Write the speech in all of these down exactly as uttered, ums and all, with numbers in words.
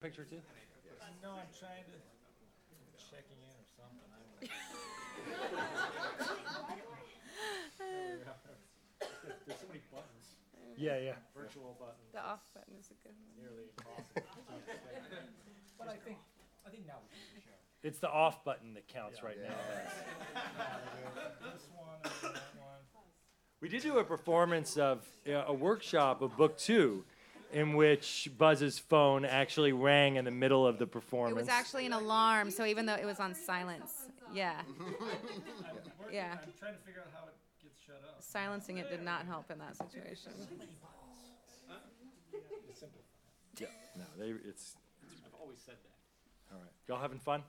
picture too? No, I'm trying to... checking in or something. There's so many buttons. Yeah, yeah. Virtual buttons. The off button is a good one. Nearly impossible. But I think, I think now we can show. It's the off button that counts Yeah. right Yeah. now. This one and that one. We did do a performance of uh, a workshop of book two, in which Buzz's phone actually rang in the middle of the It performance. was actually an alarm, so even though it was on silence, yeah, I'm working, Yeah. I'm trying to figure out how it gets shut off. silencing it did not help in that situation. Yeah, no, they, it's, I've always said that. all right. Y'all having fun?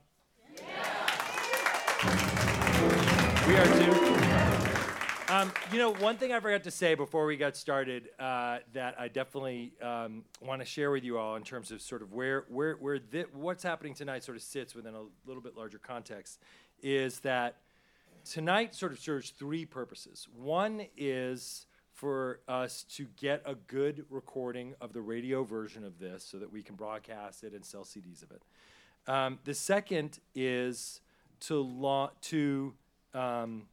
We are too. Um, you know, one thing I forgot to say before we got started uh, that I definitely um, want to share with you all in terms of sort of where where where thi- what's happening tonight sort of sits within a little bit larger context is that tonight sort of serves three purposes. One is for us to get a good recording of the radio version of this so that we can broadcast it and sell C Ds of it. Um, the second is to la- to um,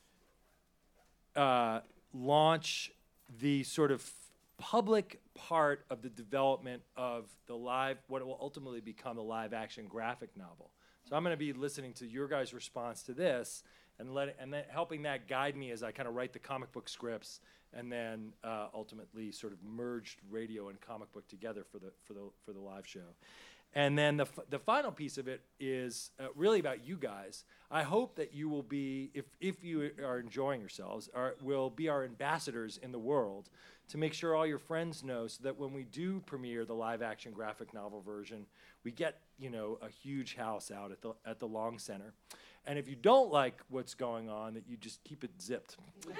uh, launch the sort of public part of the development of the live, what will ultimately become the live action graphic novel. So I'm going to be listening to your guys' response to this and let and then helping that guide me as I kind of write the comic book scripts and then uh, ultimately sort of merged radio and comic book together for the for the for the live show. And then the f- the final piece of it is uh, really about you guys. I hope that you will be, if if you are enjoying yourselves, are, will be our ambassadors in the world to make sure all your friends know, so that when we do premiere the live action graphic novel version, we get, you know, a huge house out at the at the Long Center. And if you don't like what's going on, that you just keep it zipped.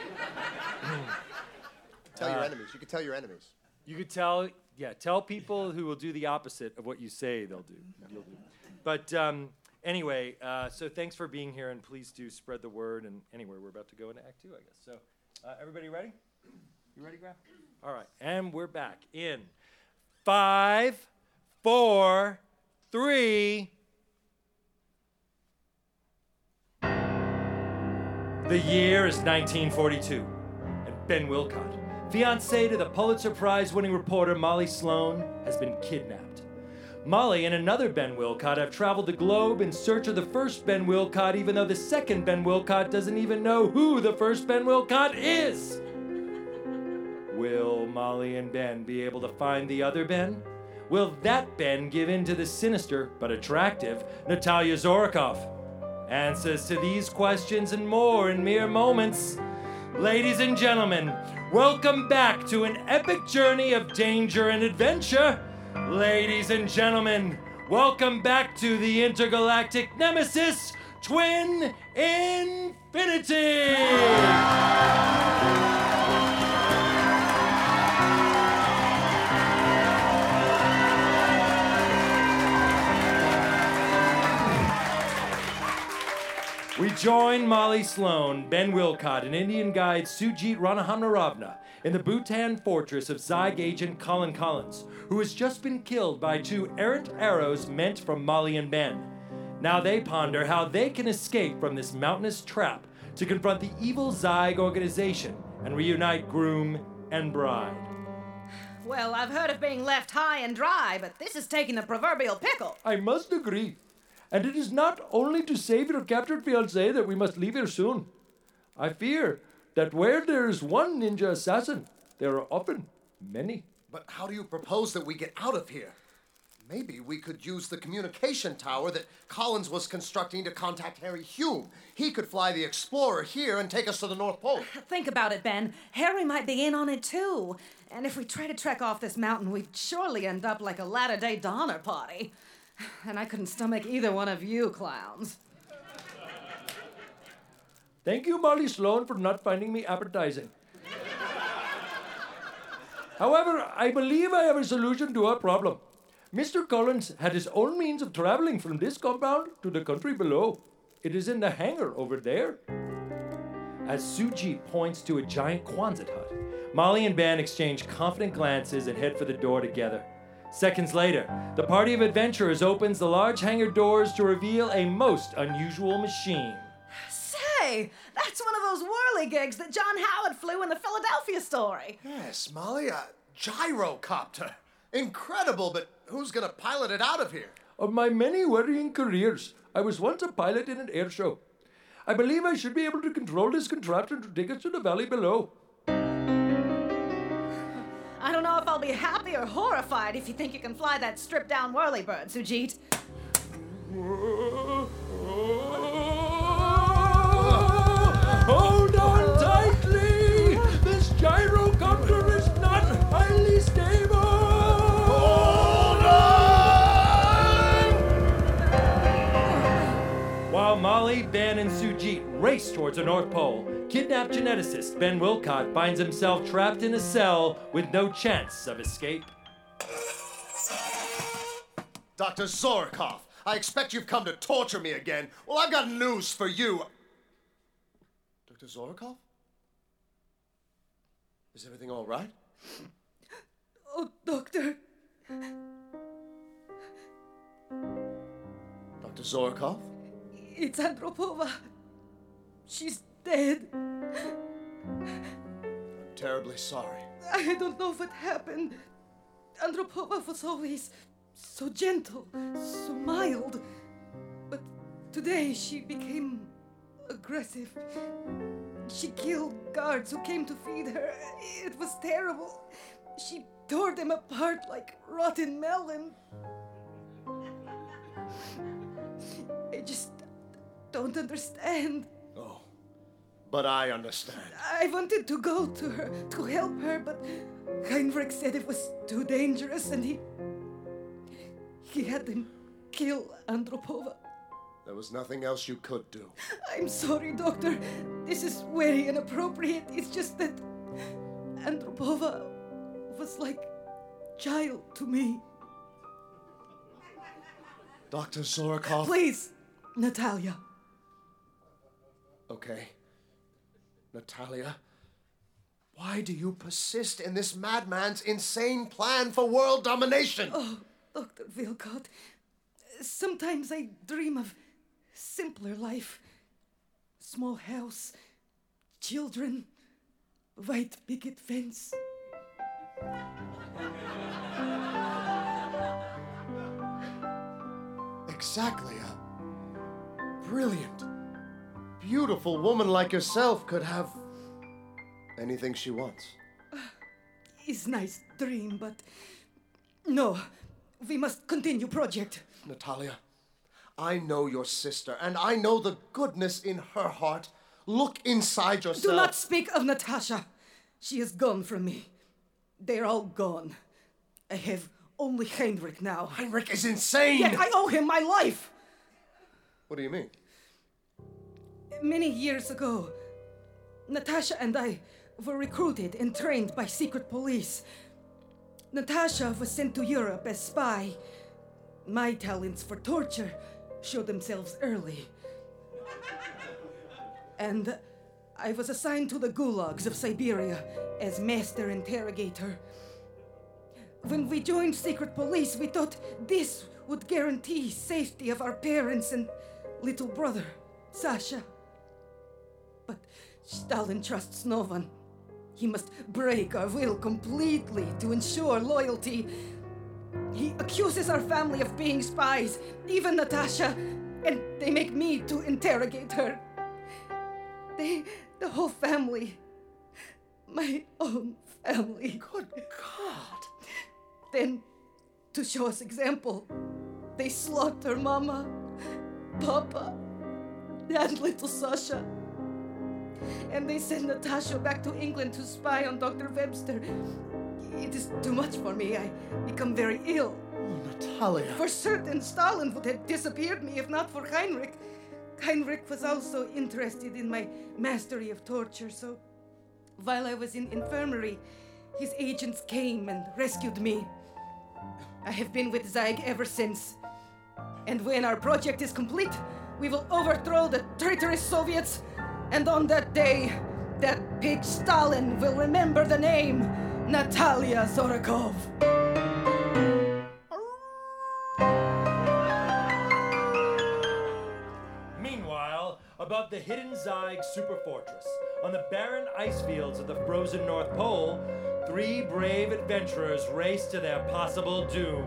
Tell your Uh, enemies. You can tell your enemies. You could tell, yeah, tell people who will do the opposite of what you say they'll do. You'll do. But um, anyway, uh, so thanks for being here, and please do spread the word. And anyway, we're about to go into Act Two, I guess. So, uh, everybody ready? You ready, Graham? All right, and we're back in five, four, three. The year is nineteen forty-two, and Ben Wilcott, fiancé to the Pulitzer Prize-winning reporter Molly Sloan, has been kidnapped. Molly and another Ben Wilcott have traveled the globe in search of the first Ben Wilcott, even though the second Ben Wilcott doesn't even know who the first Ben Wilcott is. Will Molly and Ben be able to find the other Ben? Will that Ben give in to the sinister but attractive Natalia Zorikov? Answers to these questions and more in mere moments. Ladies and gentlemen, welcome back to an epic journey of danger and adventure. Ladies and gentlemen, welcome back to the intergalactic nemesis, Twin Infinity! We join Molly Sloan, Ben Wilcott, and Indian guide Sujit Ranahamnaravna in the Bhutan fortress of Zyg agent Colin Collins, who has just been killed by two errant arrows meant from Molly and Ben. Now they ponder how they can escape from this mountainous trap to confront the evil Zyg organization and reunite groom and bride. Well, I've heard of being left high and dry, but this is taking the proverbial pickle. I must agree. And it is not only to save your captured fiancé that we must leave here soon. I fear that where there is one ninja assassin, there are often many. But how do you propose that we get out of here? Maybe we could use the communication tower that Collins was constructing to contact Harry Hume. He could fly the Explorer here and take us to the North Pole. Think about it, Ben. Harry might be in on it, too. And if we try to trek off this mountain, we'd surely end up like a latter-day Donner Party. And I couldn't stomach either one of you clowns. Thank you, Molly Sloan, for not finding me appetizing. However, I believe I have a solution to our problem. Mister Collins had his own means of traveling from this compound to the country below. It is in the hangar over there. As Sujit points to a giant Quonset hut, Molly and Ben exchange confident glances and head for the door together. Seconds later, the party of adventurers opens the large hangar doors to reveal a most unusual machine. Say, that's one of those whirligigs that John Howard flew in the Philadelphia story. Yes, Molly, a gyrocopter. Incredible, but who's gonna pilot it out of here? Of my many worrying careers, I was once a pilot in an air show. I believe I should be able to control this contraption to take us to the valley below. I don't know if I'll be happy or horrified if you think you can fly that stripped-down whirlybird, Sujit. Hold on tightly! This gyrocopter is not highly stable! Hold on! While Molly, Ben, and Sujit race towards the North Pole, kidnapped geneticist Ben Wilcott finds himself trapped in a cell with no chance of escape. Doctor Zorokov, I expect you've come to torture me again. Well, I've got news for you. Doctor Zorokov? Is everything all right? Oh, Doctor. Doctor Zorokov? It's Andropova. She's dead. I'm terribly sorry. I don't know what happened. Andropova was always so gentle, so mild. But today she became aggressive. She killed guards who came to feed her. It was terrible. She tore them apart like rotten melon. I just don't understand. Oh, but I understand. I wanted to go to her, to help her, but Heinrich said it was too dangerous and he... He had them kill Andropova. There was nothing else you could do. I'm sorry, Doctor. This is very inappropriate. It's just that Andropova was like child to me. Doctor Zorokov? Please, Natalia. Okay. Natalia, why do you persist in this madman's insane plan for world domination? Oh, Doctor Wilcott, sometimes I dream of simpler life. Small house, children, white picket fence. Exactly. A brilliant, beautiful woman like yourself could have anything she wants. It's nice dream, but no, we must continue project. Natalia, I know your sister, and I know the goodness in her heart. Look inside yourself. Do not speak of Natasha. She is gone from me. They're all gone. I have only Heinrich now. Heinrich is insane! Yet I owe him my life! What do you mean? Many years ago, Natasha and I were recruited and trained by secret police. Natasha was sent to Europe as spy. My talents for torture showed themselves early. And I was assigned to the gulags of Siberia as master interrogator. When we joined secret police, we thought this would guarantee safety of our parents and little brother, Sasha. But Stalin trusts no one. He must break our will completely to ensure loyalty. He accuses our family of being spies, even Natasha, and they make me to interrogate her. They, the whole family, my own family. Good God! Then, to show us example, they slaughter Mama, Papa, and little Sasha. And they send Natasha back to England to spy on Doctor Webster. It is too much for me. I become very ill. Oh, Natalia. For certain, Stalin would have disappeared me if not for Heinrich. Heinrich was also interested in my mastery of torture, so while I was in infirmary, his agents came and rescued me. I have been with Zeig ever since. And when our project is complete, we will overthrow the traitorous Soviets. And on that day, that pig Stalin will remember the name Natalia Zorokov. above the hidden Zyg superfortress, on the barren ice fields of the frozen North Pole, three brave adventurers race to their possible doom.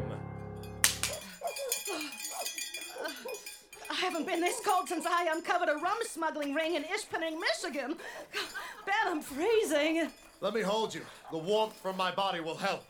I haven't been this cold since I uncovered a rum smuggling ring in Ishpeming, Michigan. Ben, I'm freezing. Let me hold you. The warmth from my body will help.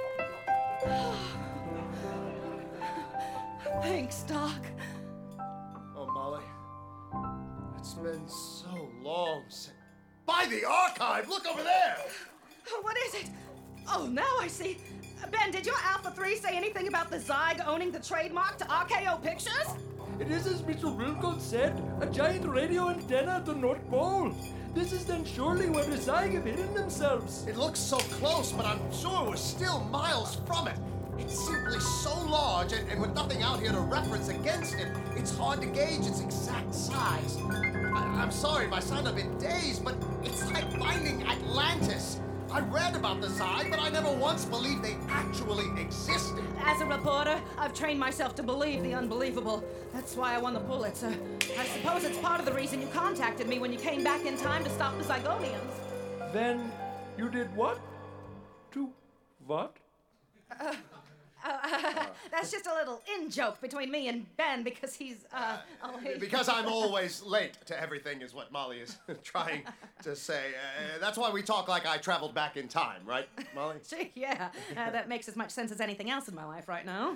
Thanks, Doc. Oh, Molly. It's been so long since... By the archive! Look over there! What is it? Oh, now I see. Ben, did your Alpha three say anything about the Zyg owning the trademark to R K O Pictures? It is as Mister Wilcox said, a giant radio antenna at the North Pole. This is then surely where the Zyg have hidden themselves. It looks so close, but I'm sure we're still miles from it. It's simply so large, and, and with nothing out here to reference against it, it's hard to gauge its exact size. I, I'm sorry if I sound a bit dazed, but it's like finding Atlantis. I read about the Zyg, but I never once believed they actually existed. As a reporter, I've trained myself to believe the unbelievable. That's why I won the Pulitzer. I suppose it's part of the reason you contacted me when you came back in time to stop the Zygonians. Then you did what? To what? Uh, uh, that's just a little in-joke between me and Ben because he's, uh... Oh, he... Because I'm always late to everything is what Molly is trying to say. Uh, that's why we talk like I traveled back in time, right, Molly? Gee, yeah. Uh, that makes as much sense as anything else in my life right now.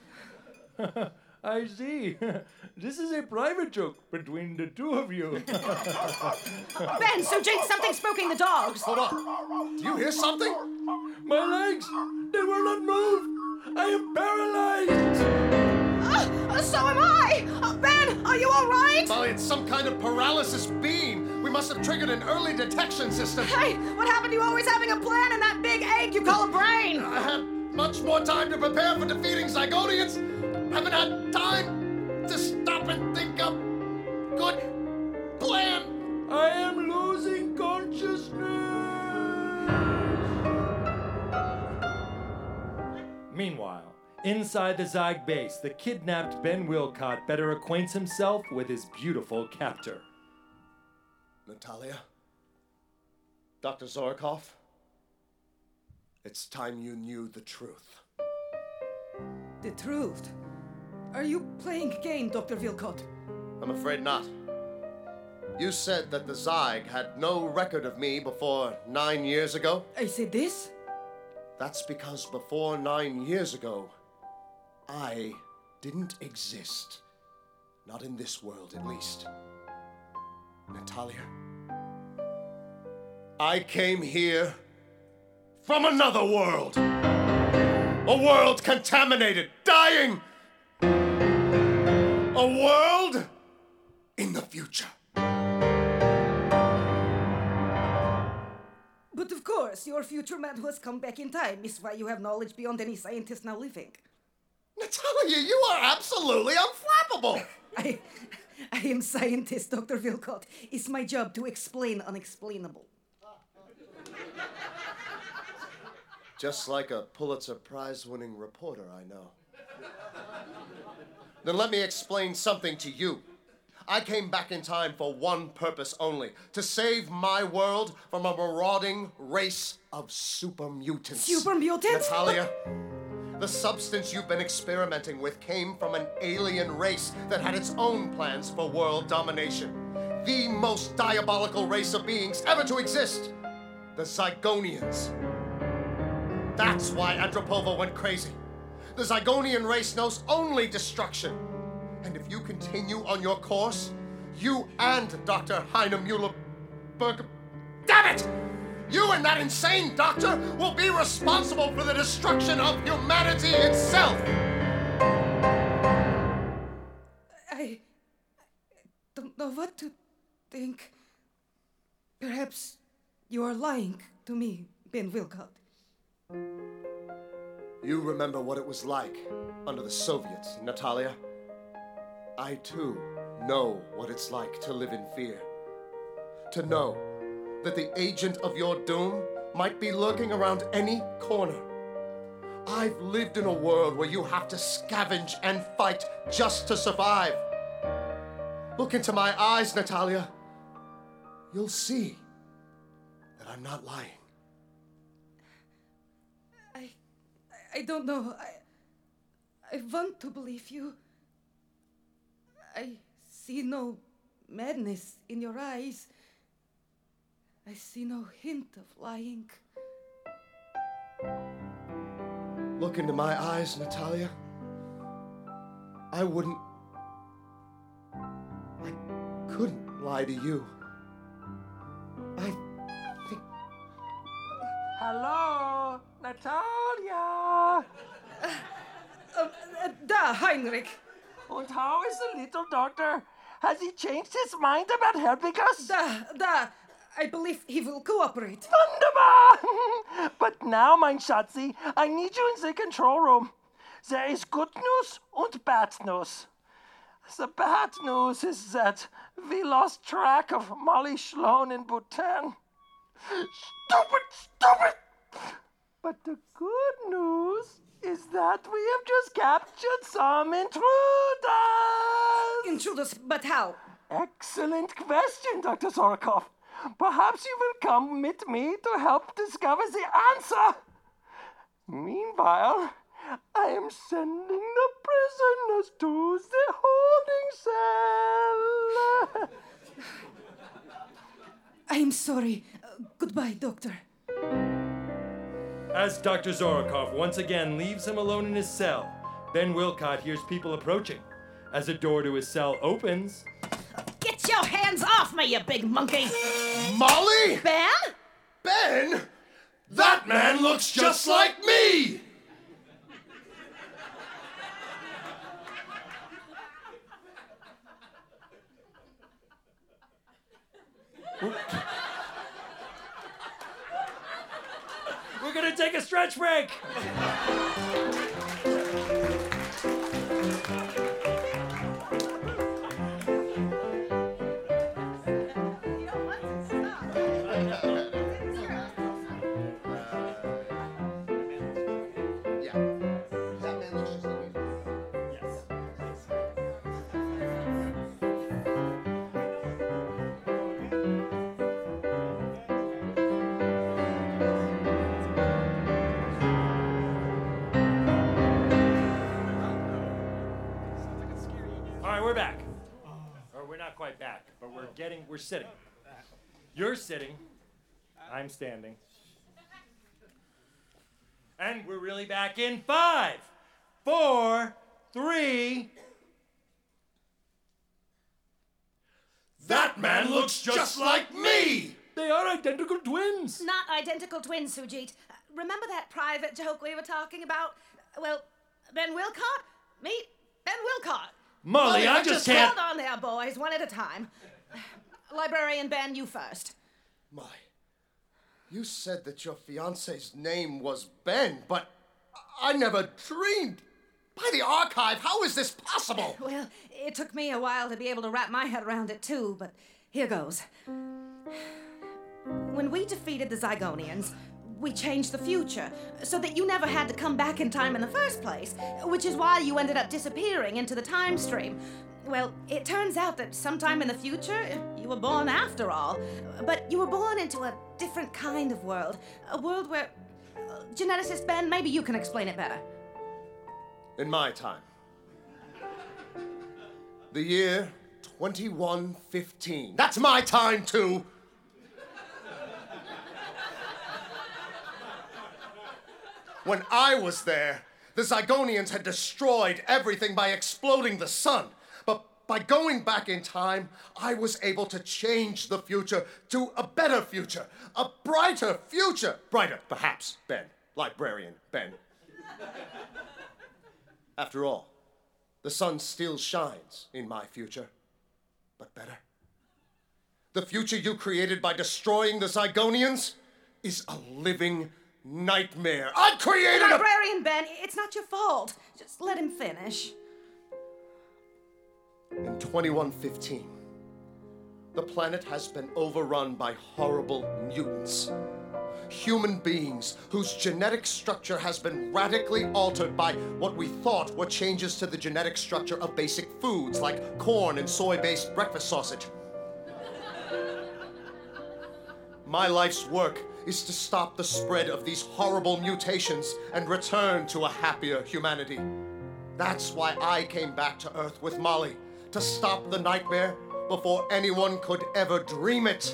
I see. This is a private joke between the two of you. Ben, so Jake, something's spooking the dogs. Hold on. Do you hear something? My legs, they will not move. I am paralyzed. Uh, so am I. Uh, Ben, are you all right? Molly, it's some kind of paralysis beam. We must have triggered an early detection system. Hey, what happened to you always having a plan in that big egg you call a brain? I had much more time to prepare for defeating Zygonians. Haven't had time to stop and think up good plan. I am losing consciousness. Meanwhile, inside the Zyg base, the kidnapped Ben Wilcott better acquaints himself with his beautiful captor. Natalia? Doctor Zorokov? It's time you knew the truth. The truth? Are you playing a game, Doctor Wilcott? I'm afraid not. You said that the Zyg had no record of me before nine years ago? I said this? That's because before nine years ago, I didn't exist. Not in this world, at least. Natalia, I came here from another world. A world contaminated, dying. A world in the future. But of course, your future man who has come back in time is why you have knowledge beyond any scientist now living. Natalia, you are absolutely unflappable! I, I am scientist, Doctor Wilcott. It's my job to explain unexplainable. Just like a Pulitzer Prize-winning reporter, I know. Then let me explain something to you. I came back in time for one purpose only, to save my world from a marauding race of super mutants. Super mutants? Natalia, the substance you've been experimenting with came from an alien race that had its own plans for world domination. The most diabolical race of beings ever to exist. The Zygonians. That's why Andropova went crazy. The Zygonian race knows only destruction. And if you continue on your course, you and Doctor Heine Mueller-Berger... Damn it! You and that insane doctor will be responsible for the destruction of humanity itself! I don't know what to think. Perhaps you are lying to me, Ben Wilcott. You remember what it was like under the Soviets, Natalia? I, too, know what it's like to live in fear. To know that the agent of your doom might be lurking around any corner. I've lived in a world where you have to scavenge and fight just to survive. Look into my eyes, Natalia. You'll see that I'm not lying. I, I don't know. I, I want to believe you. I see no madness in your eyes. I see no hint of lying. Look into my eyes, Natalia. I wouldn't... I couldn't lie to you. I think... Hello, Natalia. Uh, uh, da, Heinrich. And how is the little doctor? Has he changed his mind about helping us? Da, da. I believe he will cooperate. Wunderbar! But now, mein Schatzi, I need you in the control room. There is good news and bad news. The bad news is that we lost track of Molly Sloan in Bhutan. Stupid, stupid! But the good news is that we have just captured some intruders! Intruders, but how? Excellent question, Doctor Sorokov. Perhaps you will come with me to help discover the answer. Meanwhile, I am sending the prisoners to the holding cell. I'm sorry. Uh, goodbye, Doctor. As Doctor Zorokov once again leaves him alone in his cell, Ben Wilcott hears people approaching. As a door to his cell opens... Get your hands off me, you big monkey! Molly? Ben? Ben? That man looks just like me! We're gonna take a stretch break! We're back. Or we're not quite back, but we're getting, we're sitting. You're sitting. I'm standing. And we're really back in five, four, three. That man looks just like me! They are identical twins. Not identical twins, Sujit. Uh, remember that private joke we were talking about? Well, Ben Wilcott? Meet Ben Wilcott. Molly, I just can't... Hold on there, boys, one at a time. Librarian Ben, you first. Molly, you said that your fiancé's name was Ben, but I never dreamed. By the archive, how is this possible? Well, it took me a while to be able to wrap my head around it, too, but here goes. When we defeated the Zygonians, we changed the future so that you never had to come back in time in the first place, which is why you ended up disappearing into the time stream. Well, it turns out that sometime in the future, you were born after all, but you were born into a different kind of world, a world where... Uh, geneticist Ben, maybe you can explain it better. In my time. The year twenty-one fifteen. That's my time, too! When I was there, the Zygonians had destroyed everything by exploding the sun. But by going back in time, I was able to change the future to a better future, a brighter future. Brighter, perhaps, Ben. Librarian Ben. After all, the sun still shines in my future, but better. The future you created by destroying the Zygonians is a living nightmare. I created a... Librarian Ben, it's not your fault. Just let him finish. In twenty-one fifteen, the planet has been overrun by horrible mutants. human beings whose genetic structure has been radically altered by what we thought were changes to the genetic structure of basic foods like corn and soy-based breakfast sausage. My life's work is to stop the spread of these horrible mutations and return to a happier humanity. That's why I came back to Earth with Molly, to stop the nightmare before anyone could ever dream it.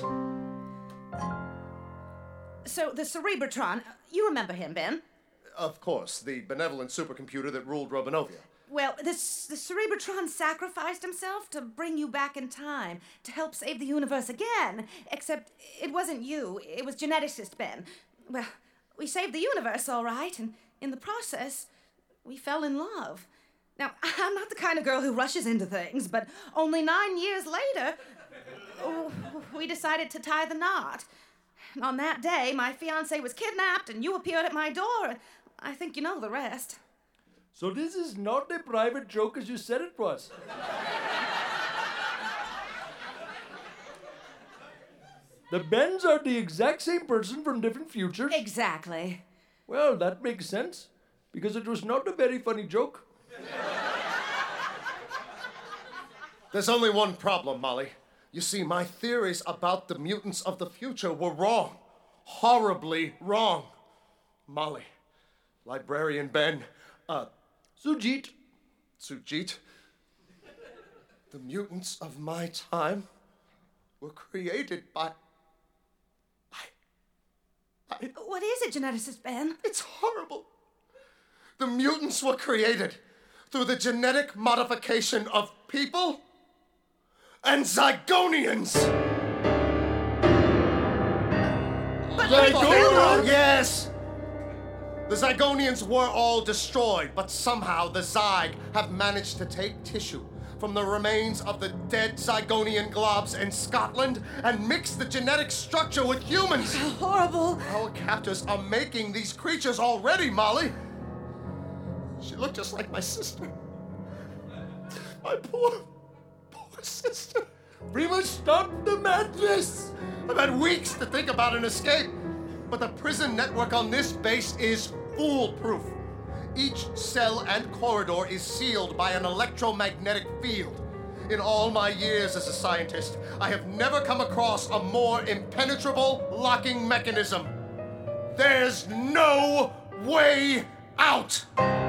So, the Cerebratron, you remember him, Ben? Of course, the benevolent supercomputer that ruled Robonovia. Well, this, the Cerebratron sacrificed himself to bring you back in time, to help save the universe again. Except it wasn't you, it was geneticist Ben. Well, we saved the universe, all right, and in the process, we fell in love. Now, I'm not the kind of girl who rushes into things, but only nine years later, oh, we decided to tie the knot. And on that day, my fiancé was kidnapped, and you appeared at my door. I think you know the rest. So this is not a private joke as you said it was. The Bens are the exact same person from different futures. Exactly. Well, that makes sense, because it was not a very funny joke. There's only one problem, Molly. You see, my theories about the mutants of the future were wrong. Horribly wrong. Molly, Librarian Ben, uh, Sujit. Sujit, the mutants of my time were created by... by... by... What is it, geneticist Ben? It's horrible. The mutants were created through the genetic modification of people and Zygonians. But Zygonians? Yes. The Zygonians were all destroyed, but somehow the Zyg have managed to take tissue from the remains of the dead Zygonian globs in Scotland and mix the genetic structure with humans. Horrible. Our captors are making these creatures already, Molly. She looked just like my sister. My poor, poor sister. Prima, stop the madness! I've had weeks to think about an escape, but the prison network on this base is foolproof. Each cell and corridor is sealed by an electromagnetic field. In all my years as a scientist, I have never come across a more impenetrable locking mechanism. There's no way out!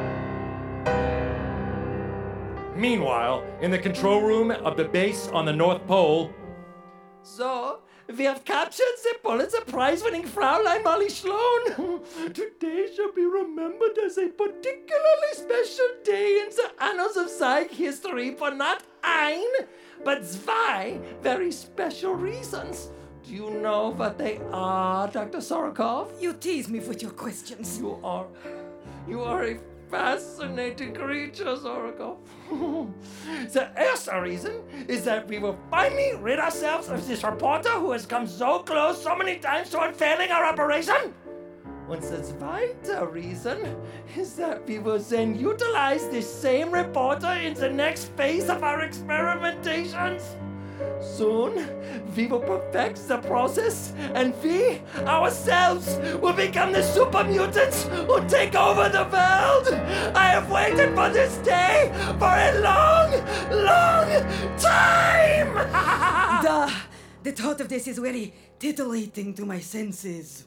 Meanwhile, in the control room of the base on the North Pole... So, we have captured the Pulitzer Prize-winning Fraulein Molly Sloan. Today shall be remembered as a particularly special day in the annals of Zyg history for not ein, but zwei very special reasons. Do you know what they are, Doctor Sorokov? You tease me with your questions. You are... You are a fascinating creature, Sorokov. The first reason is that we will finally rid ourselves of this reporter who has come so close so many times to unfailing our operation. And the zweite reason is that we will then utilize this same reporter in the next phase of our experimentations. Soon, we will perfect the process, and we, ourselves, will become the super mutants who take over the world. I have waited for this day for a long, long time! Duh! The thought of this is very titillating to my senses.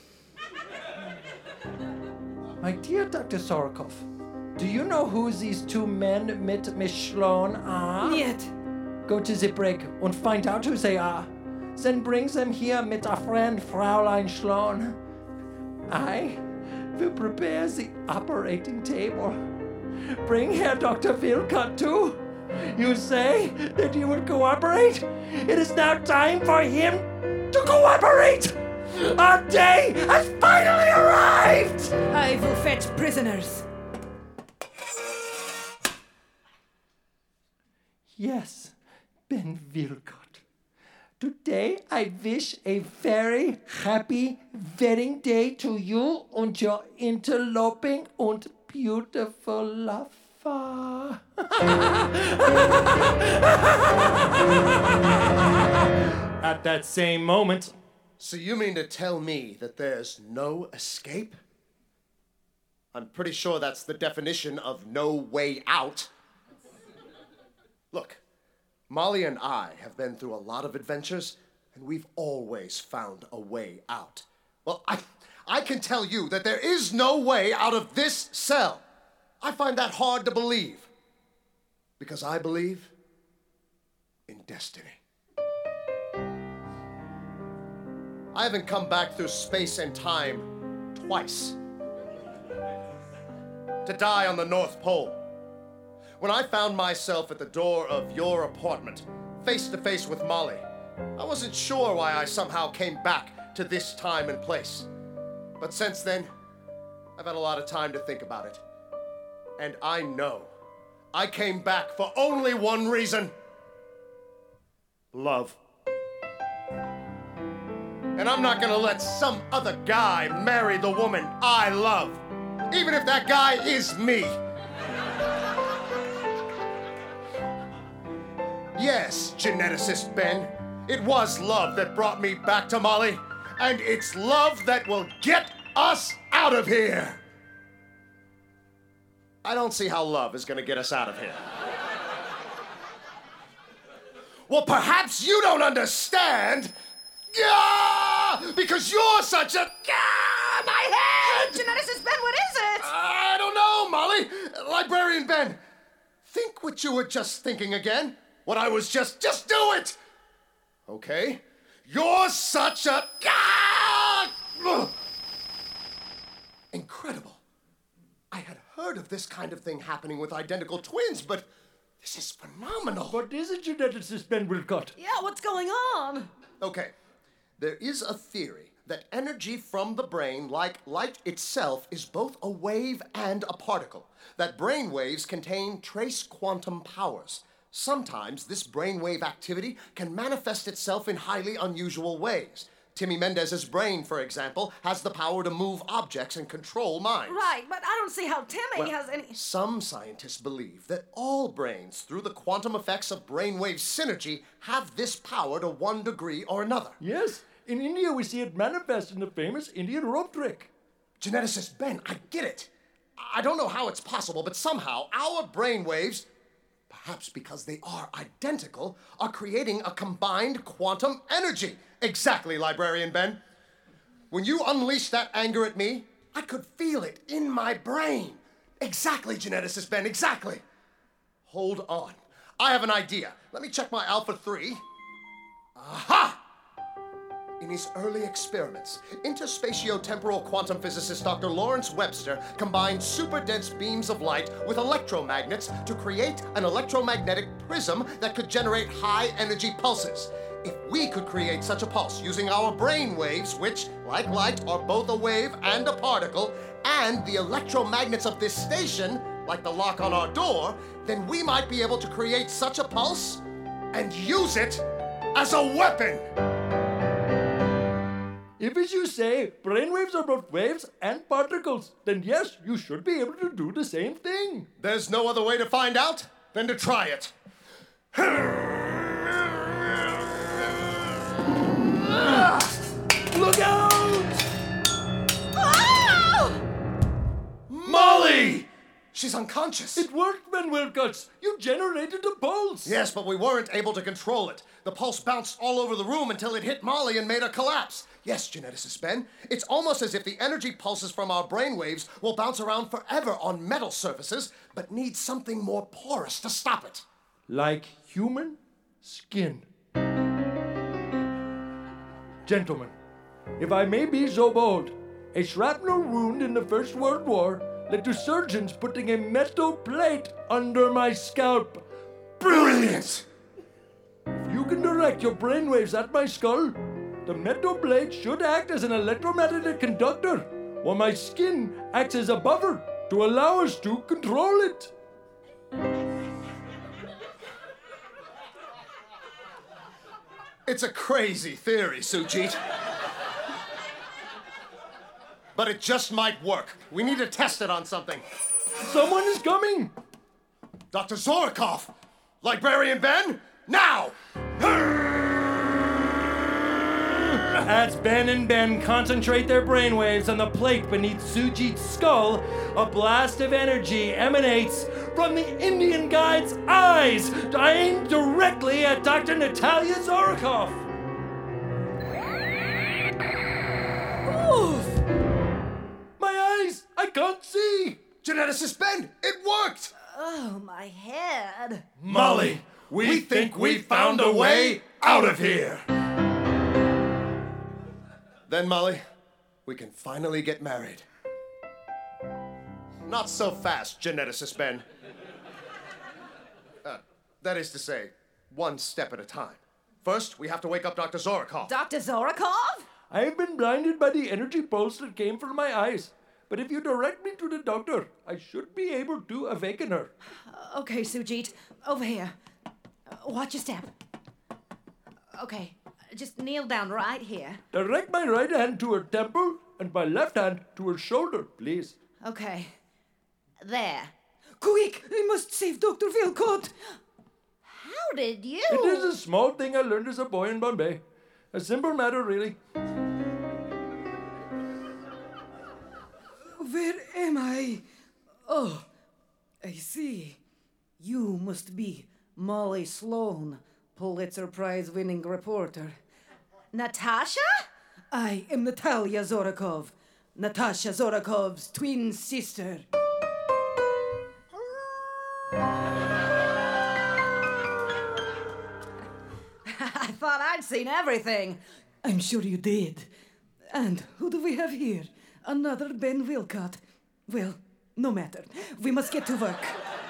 My dear Doctor Sorokov, do you know who these two men mit Miss Sloan are? Yet. Go to the brig and find out who they are. Then bring them here mit our friend Fraulein Sloan. I will prepare the operating table. Bring here Doctor Wilcott too. You say that you will cooperate? It is now time for him to cooperate! Our day has finally arrived! I will fetch prisoners. Yes, Ben Wilcott. Today I wish a very happy wedding day to you and your interloping and beautiful lover. At that same moment, So you mean to tell me that there's no escape? I'm pretty sure that's the definition of no way out. Look, Molly and I have been through a lot of adventures, and we've always found a way out. Well, I, I can tell you that there is no way out of this cell. I find that hard to believe, because I believe in destiny. I haven't come back through space and time twice to die on the North Pole. When I found myself at the door of your apartment, face to face with Molly, I wasn't sure why I somehow came back to this time and place. But since then, I've had a lot of time to think about it. And I know I came back for only one reason. Love. And I'm not gonna let some other guy marry the woman I love, even if that guy is me. Yes, geneticist Ben, it was love that brought me back to Molly, and it's love that will get us out of here. I don't see how love is gonna get us out of here. Well, perhaps you don't understand. Yeah, because you're such a... Ah, my head! Geneticist Ben, what is it? I don't know, Molly. Librarian Ben, think what you were just thinking again. What I was just... Just do it! Okay? You're such a... Ah! Ugh. Incredible. I had heard of this kind of thing happening with identical twins, but this is phenomenal. What is it, geneticist Ben Wilcott? Yeah, what's going on? Okay. There is a theory that energy from the brain, like light itself, is both a wave and a particle. That brain waves contain trace quantum powers. Sometimes this brainwave activity can manifest itself in highly unusual ways. Timmy Mendez's brain, for example, has the power to move objects and control minds. Right, but I don't see how Timmy Well, has any... Some scientists believe that all brains, through the quantum effects of brainwave synergy, have this power to one degree or another. Yes, in India we see it manifest in the famous Indian rope trick. Geneticist Ben, I get it. I don't know how it's possible, but somehow our brainwaves, perhaps because they are identical, are creating a combined quantum energy. Exactly, Librarian Ben. When you unleashed that anger at me, I could feel it in my brain. Exactly, Geneticist Ben, exactly. Hold on. I have an idea. Let me check my Alpha three. Aha! In his early experiments, interspatio-temporal quantum physicist Doctor Lawrence Webster combined super-dense beams of light with electromagnets to create an electromagnetic prism that could generate high-energy pulses. If we could create such a pulse using our brain waves, which, like light, are both a wave and a particle, and the electromagnets of this station, like the lock on our door, then we might be able to create such a pulse and use it as a weapon. If, as you say, brainwaves are both waves and particles, then yes, you should be able to do the same thing. There's no other way to find out than to try it. Look out! Oh! Molly! She's unconscious. It worked, Ben Wilcox. You generated a pulse. Yes, but we weren't able to control it. The pulse bounced all over the room until it hit Molly and made her collapse. Yes, geneticist Ben, it's almost as if the energy pulses from our brainwaves will bounce around forever on metal surfaces, but need something more porous to stop it. Like human skin. Gentlemen, if I may be so bold, a shrapnel wound in the First World War led to surgeons putting a metal plate under my scalp. Brilliant! If you can direct your brainwaves at my skull, the metal plate should act as an electromagnetic conductor, while my skin acts as a buffer to allow us to control it. It's a crazy theory, Sujit. But it just might work. We need to test it on something. Someone is coming! Doctor Zorikov! Librarian Ben, now! As Ben and Ben concentrate their brainwaves on the plate beneath Sujit's skull, a blast of energy emanates from the Indian guide's eyes, aimed directly at Doctor Natalia Zorokov. Oof! My eyes! I can't see! Geneticist Ben, it worked! Oh, my head. Molly, we think we found a way out of here! Then, Molly, we can finally get married. Not so fast, Geneticist Ben. Uh, that is to say, one step at a time. First, we have to wake up Doctor Zorokov. Doctor Zorokov? I have been blinded by the energy pulse that came from my eyes. But if you direct me to the doctor, I should be able to awaken her. Uh, okay, Sujit. Over here. Uh, watch your step. Okay, just kneel down right here. Direct my right hand to her temple and my left hand to her shoulder, please. Okay. There. Quick! I must save Doctor Vilcott! How did you? It is a small thing I learned as a boy in Bombay. A simple matter, really. Where am I? Oh, I see. You must be Molly Sloan, Pulitzer Prize winning reporter. Natasha? I am Natalia Zorokov, Natasha Zorokov's twin sister. I thought I'd seen everything. I'm sure you did. And who do we have here? Another Ben Wilcott. Well, no matter. We must get to work.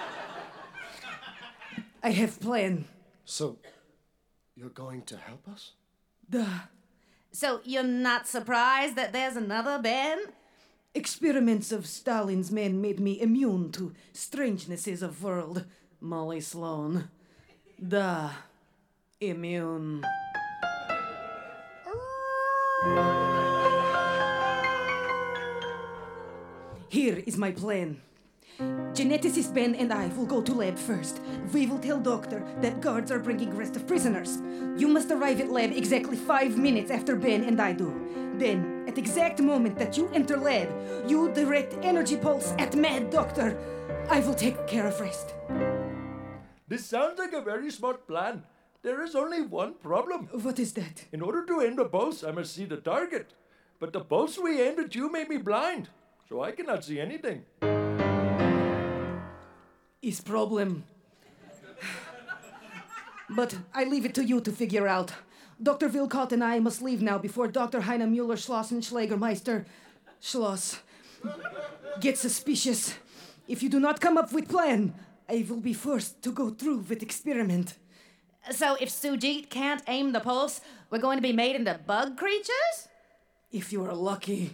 I have plan. So, you're going to help us? Duh. So you're not surprised that there's another Ben? Experiments of Stalin's men made me immune to strangenesses of world, Molly Sloan. Duh. Immune. Here is my plan. Geneticist Ben and I will go to lab first. We will tell doctor that guards are bringing rest of prisoners. You must arrive at lab exactly five minutes after Ben and I do. Then, at exact moment that you enter lab, you direct energy pulse at Mad Doctor. I will take care of rest. This sounds like a very smart plan. There is only one problem. What is that? In order to aim the pulse, I must see the target. But the pulse we aimed at you made me blind, so I cannot see anything. Is problem. But I leave it to you to figure out. Doctor Vilcott and I must leave now before Doctor Heine Mueller Schlossenschlagermeister Schloss gets suspicious. If you do not come up with plan, I will be forced to go through with experiment. So if Sujit can't aim the pulse, we're going to be made into bug creatures? If you are lucky.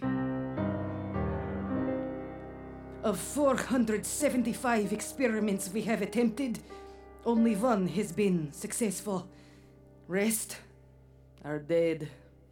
Of four hundred seventy-five experiments we have attempted, only one has been successful. Rest are dead.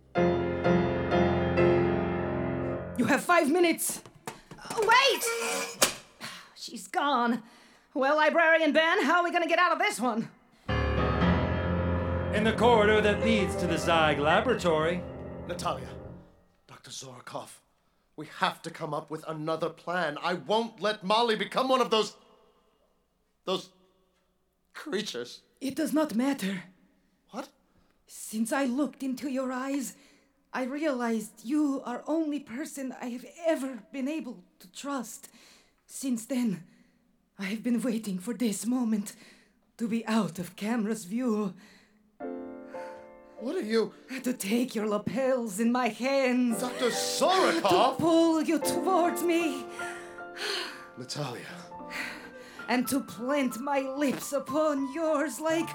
You have five minutes. Uh, wait! She's gone. Well, Librarian Ben, how are we going to get out of this one? In the corridor that leads to the Zyg laboratory. Natalia, Doctor Zorokov, we have to come up with another plan. I won't let Molly become one of those... those... creatures. It does not matter. What? Since I looked into your eyes, I realized you are only person I have ever been able to trust. Since then, I have been waiting for this moment to be out of camera's view. What are you... To take your lapels in my hands. Doctor To Zorokov? pull you towards me. Natalia. And to plant my lips upon yours like...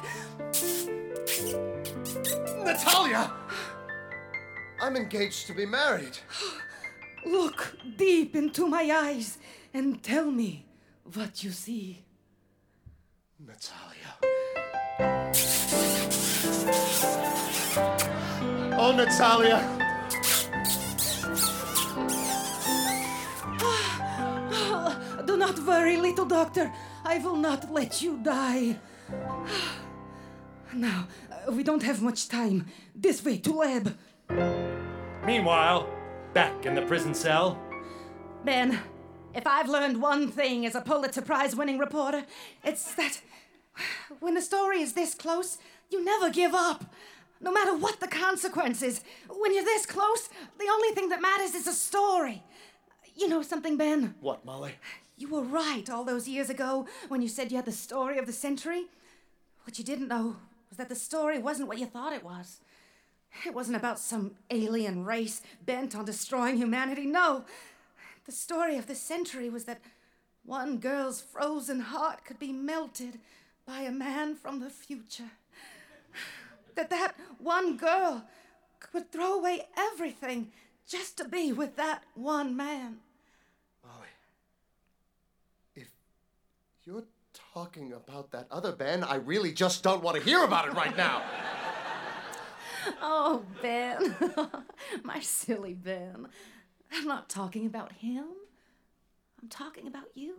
Natalia! I'm engaged to be married. Look deep into my eyes and tell me what you see. Natalia. Oh, Natalia. Do not worry, little doctor. I will not let you die. Now, uh, we don't have much time. This way to lab. Meanwhile, back in the prison cell. Ben, if I've learned one thing as a Pulitzer Prize-winning reporter, it's that when a story is this close, you never give up. No matter what the consequences, when you're this close, the only thing that matters is a story. You know something, Ben? What, Molly? You were right all those years ago when you said you had the story of the century. What you didn't know was that the story wasn't what you thought it was. It wasn't about some alien race bent on destroying humanity. No. The story of the century was that one girl's frozen heart could be melted by a man from the future. That that one girl could throw away everything just to be with that one man. Molly, if you're talking about that other Ben, I really just don't want to hear about it right now. Oh, Ben. My silly Ben. I'm not talking about him. I'm talking about you.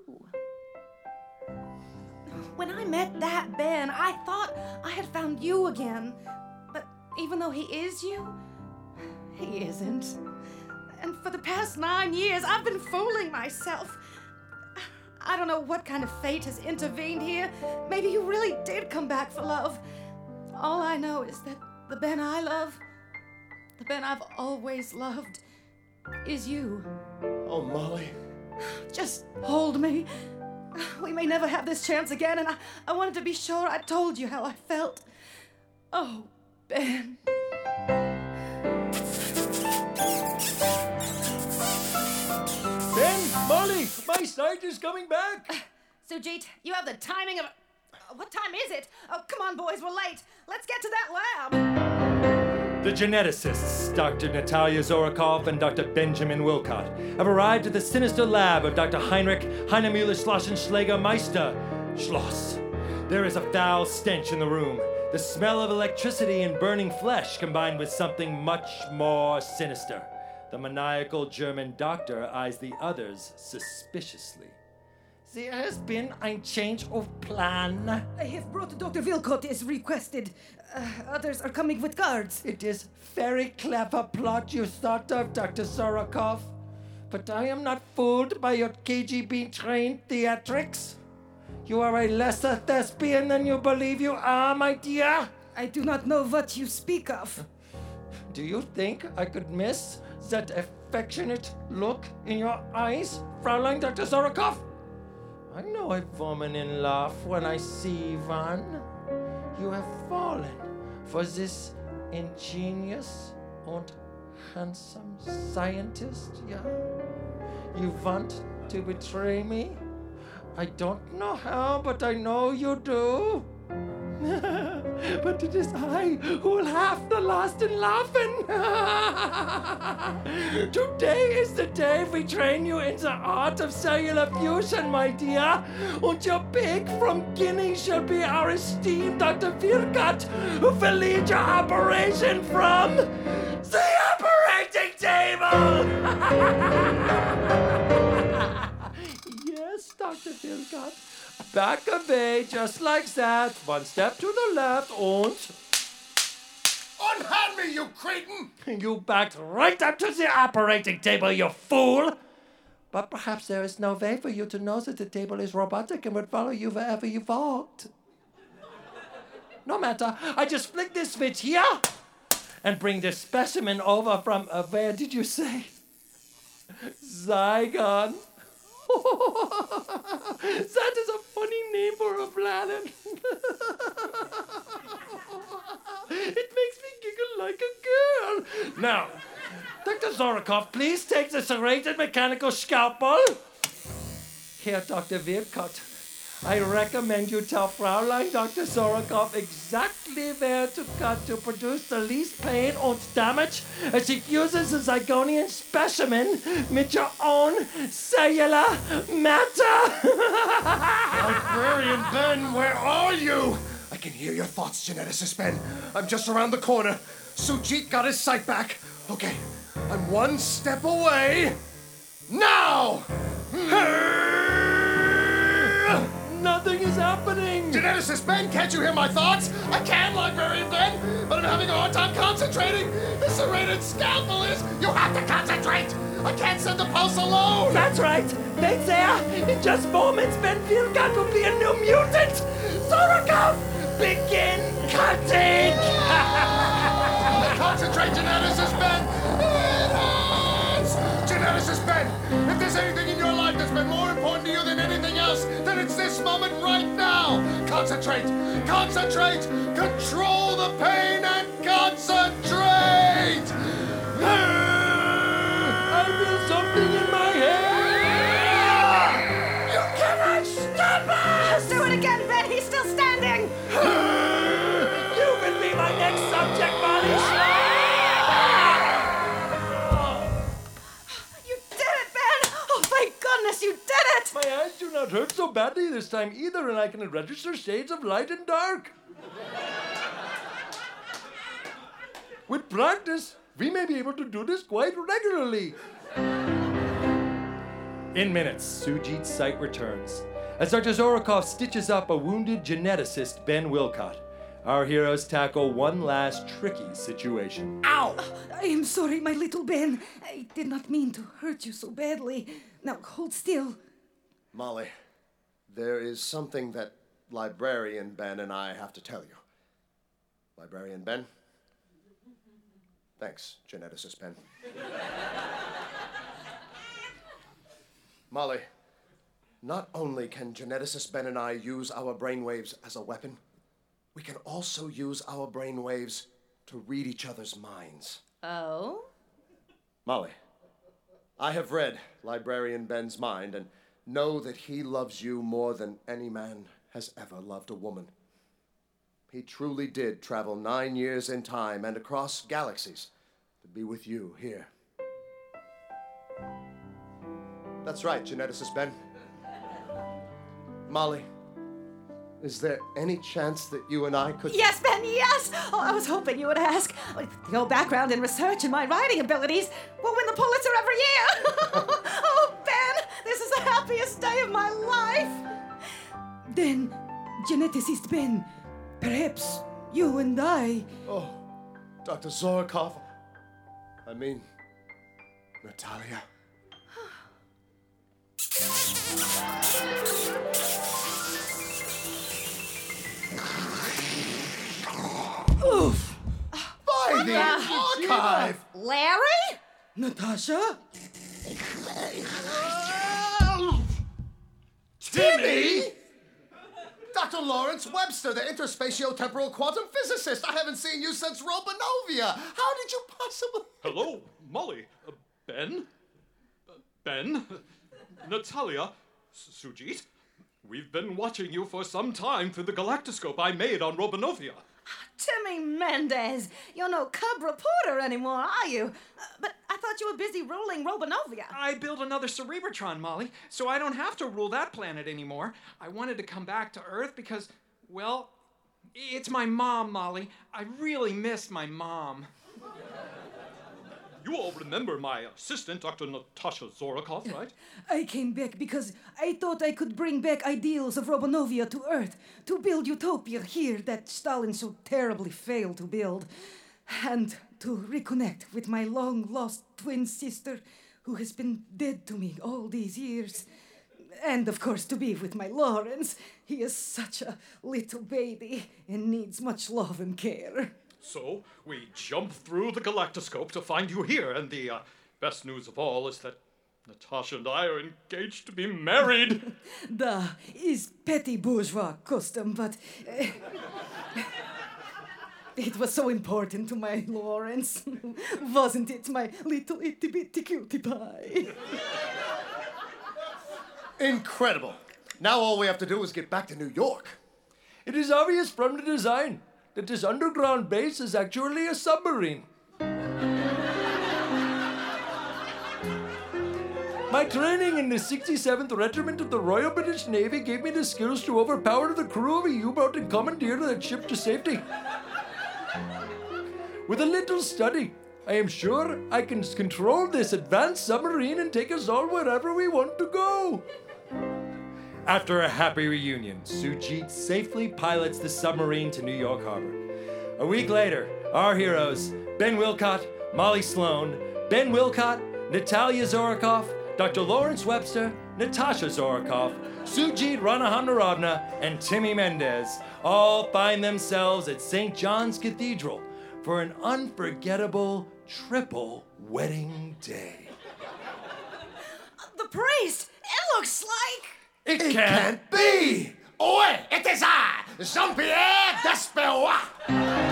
When I met that Ben, I thought I had found you again. But even though he is you, he isn't. And for the past nine years, I've been fooling myself. I don't know what kind of fate has intervened here. Maybe you really did come back for love. All I know is that the Ben I love, the Ben I've always loved, is you. Oh, Molly. Just hold me. We may never have this chance again, and I, I wanted to be sure I told you how I felt. Oh, Ben. Ben, Molly, my sight is coming back. Sujit, you have the timing of... Uh, what time is it? Oh, come on, boys, we're late. Let's get to that lab. The geneticists, Doctor Natalia Zorokov and Doctor Benjamin Wilcott, have arrived at the sinister lab of Doctor Heinrich Heinemüller Schlossenschläger Meister Schloss. There is a foul stench in the room, the smell of electricity and burning flesh combined with something much more sinister. The maniacal German doctor eyes the others suspiciously. There has been a change of plan. I have brought Doctor Wilcott as requested. Uh, others are coming with guards. It is very clever plot you thought of, Doctor Zorokov. But I am not fooled by your K G B-trained theatrics. You are a lesser thespian than you believe you are, my dear. I do not know what you speak of. Do you think I could miss that affectionate look in your eyes, Fraulein Doctor Zorokov? I know a woman in love when I see one. You have fallen for this ingenious and handsome scientist, yeah? You want to betray me? I don't know how, but I know you do. But it is I who will have the last in laughing. Today is the day we train you in the art of cellular fusion, my dear. And your pig from Guinea shall be our esteemed Doctor Wilcott, who will lead your operation from the operating table. Yes, Doctor Wilcott. Back away, just like that. One step to the left, and... Unhand me, you cretin! You backed right up to the operating table, you fool! But perhaps there is no way for you to know that the table is robotic and would follow you wherever you walked. No matter, I just flick this switch here and bring this specimen over from... Uh, where did you say? Zygon. That is a funny name for a planet. It makes me giggle like a girl. Now, Doctor Zorokov, please take the serrated mechanical scalpel. Here, Doctor Wilcott, I recommend you tell Fraulein Doctor Zorokov exactly where to cut to produce the least pain and damage as she fuses the Zygonian specimen with your own cellular matter. Librarian Ben, where are you? I can hear your thoughts, geneticist Ben. I'm just around the corner. Sujit got his sight back. Okay, I'm one step away. Now! nothing is happening! Geneticist Ben, can't you hear my thoughts? I can, Librarian Ben, but I'm having a hard time concentrating. The serrated scalpel is... You have to concentrate! I can't send the pulse alone! That's right. They say in just moments, Ben Wilcott will be a new mutant. Zorokov, begin cutting! Concentrate, Geneticist Ben! It hurts! Geneticist Ben, if there's anything in your life that's been more important to you than anything else, then it's this moment right now! Concentrate! Concentrate! Control the pain and concentrate! I feel something in my head! You cannot stop us! Do it again, Ben. He's still standing. You will be my next subject, Molly. You did it, Ben. Oh, thank goodness you did it. My eyes do not hurt so badly this time either, and I can register shades of light and dark. With practice, we may be able to do this quite regularly. In minutes, Sujit's sight returns as Doctor Zorokov stitches up a wounded geneticist, Ben Wilcott. Our heroes tackle one last tricky situation. Ow! I am sorry, my little Ben. I did not mean to hurt you so badly. Now, hold still. Molly, there is something that Librarian Ben and I have to tell you. Librarian Ben? Thanks, Geneticist Ben. Molly, not only can Geneticist Ben and I use our brainwaves as a weapon, we can also use our brainwaves to read each other's minds. Oh? Molly, I have read Librarian Ben's mind and know that he loves you more than any man has ever loved a woman. He truly did travel nine years in time and across galaxies to be with you here. That's right, Geneticist Ben. Molly, is there any chance that you and I could... Yes, Ben, yes! Oh, I was hoping you would ask. Your background in research and my writing abilities will win the Pulitzer every year. Oh, Ben, this is the happiest day of my life. Then, Geneticist Ben, perhaps you and I... Oh, Doctor Zorokov. I mean, Natalia. Oof! By the archive! Larry? Natasha? Timmy! Doctor Lawrence Webster, the interspatio-temporal quantum physicist. I haven't seen you since Robonovia. How did you possibly... Hello, Molly. Uh, Ben? Uh, Ben? Natalia? Sujit? We've been watching you for some time through the galactoscope I made on Robonovia. Timmy Mendez, you're no cub reporter anymore, are you? Uh, but I thought you were busy ruling Robonovia. I built another Cerebratron, Molly, so I don't have to rule that planet anymore. I wanted to come back to Earth because, well, it's my mom, Molly. I really miss my mom. You all remember my assistant, Doctor Natasha Zorokov, right? I came back because I thought I could bring back ideals of Robonovia to Earth, to build utopia here that Stalin so terribly failed to build, and to reconnect with my long-lost twin sister who has been dead to me all these years. And, of course, to be with my Lawrence. He is such a little baby and needs much love and care. So, we jump through the galactoscope to find you here, and the uh, best news of all is that Natasha and I are engaged to be married. Da is petty bourgeois custom, but uh, it was so important to my Lawrence, wasn't it, my little itty bitty cutie pie? Incredible. Now all we have to do is get back to New York. It is obvious from the design that this underground base is actually a submarine. My training in the sixty-seventh Regiment of the Royal British Navy gave me the skills to overpower the crew of a U-boat and commandeer that ship to safety. With a little study, I am sure I can control this advanced submarine and take us all wherever we want to go. After a happy reunion, Sujit safely pilots the submarine to New York Harbor. A week later, our heroes, Ben Wilcott, Molly Sloan, Ben Wilcott, Natalia Zorokov, Doctor Lawrence Webster, Natasha Zorokov, Sujit Ranahandaravna, and Timmy Mendez all find themselves at Saint John's Cathedral for an unforgettable triple wedding day. The priest! It looks like... It, It can't, can't be! Oui, it is I, Jean-Pierre Desperois!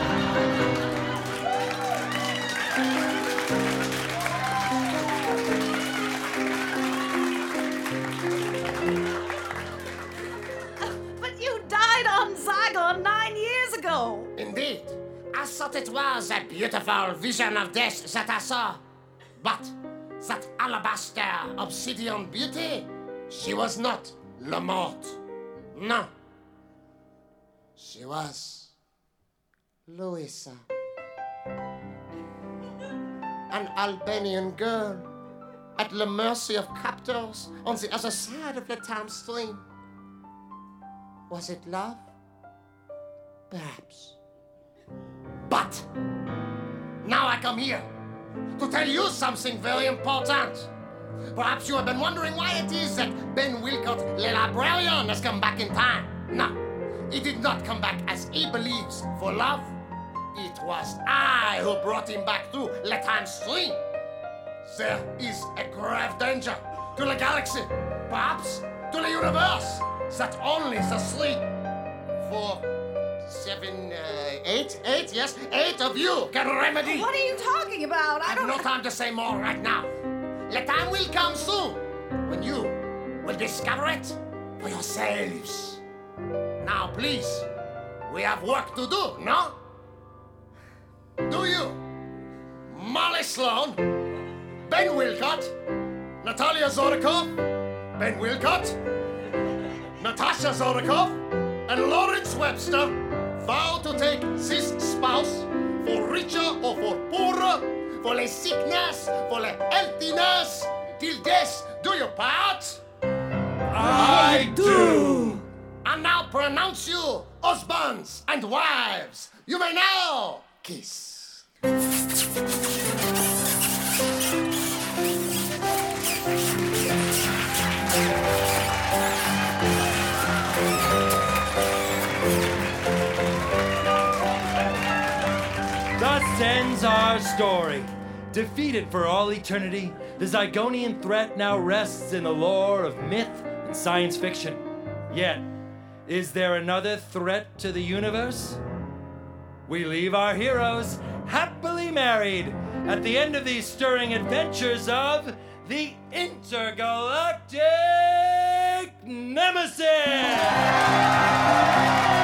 But you died on Zygon nine years ago! Indeed. I thought it was a beautiful vision of death that I saw. But that alabaster obsidian beauty, she was not La Morte. No. She was Louisa. An Albanian girl at the mercy of captors on the other side of the time stream. Was it love? Perhaps. But now I come here to tell you something very important. Perhaps you have been wondering why it is that Ben Wilcott, the librarian, has come back in time. No, he did not come back as he believes for love. It was I who brought him back through the time stream. There is a grave danger to the galaxy, perhaps to the universe, that only the three, four, seven, uh, eight, eight, yes, eight of you can remedy. What are you talking about? I I have don't... no time to say more right now. The time will come soon when you will discover it for yourselves. Now, please, we have work to do, no? Do you? Molly Sloan, Ben Wilcott, Natalia Zorokov, Ben Wilcott, Natasha Zorokov, and Lawrence Webster vow to take this spouse for richer or for poorer, for the sickness, for the healthiness, till death do you part? I do! And now pronounce you husbands and wives. You may now kiss. Thus ends our story. Defeated for all eternity, the Zygonian threat now rests in the lore of myth and science fiction. Yet, is there another threat to the universe? We leave our heroes happily married at the end of these stirring adventures of the Intergalactic Nemesis!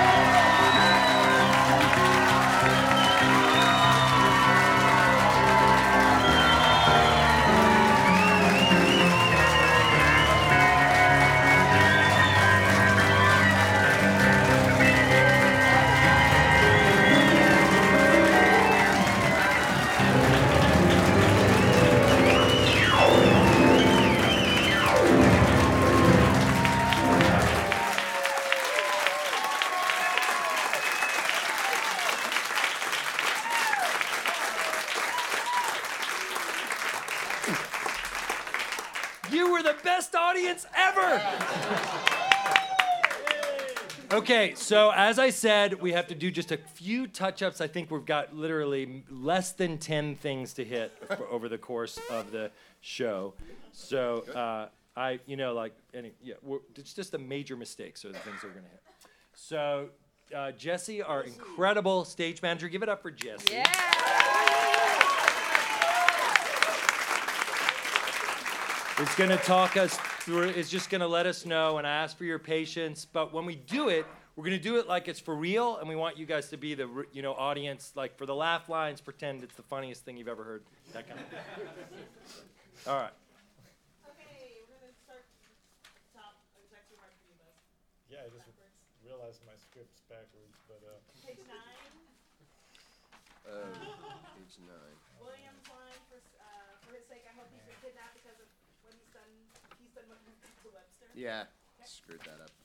You were the best audience ever! Okay, so as I said, we have to do just a few touch-ups. I think we've got literally less than ten things to hit for, over the course of the show. So uh, I, you know, like, any, yeah, we're, it's just the major mistakes are the things that we're gonna hit. So uh, Jesse, our incredible stage manager, give it up for Jesse. Yeah. Is going to talk us through, is just going to let us know and ask for your patience. But when we do it, we're going to do it like it's for real, and we want you guys to be the, you know, audience, like for the laugh lines, pretend it's the funniest thing you've ever heard, that kind of thing. All right. Okay, we're going to start at the top. It was actually hard for you, but Yeah, I just realized my script's backwards, but uh. page nine. Uh, page nine. William's line for, uh, for his sake, I hope he's been kidnapped because of when he's done, he's done what he's done to Webster. Yeah. Screwed that up.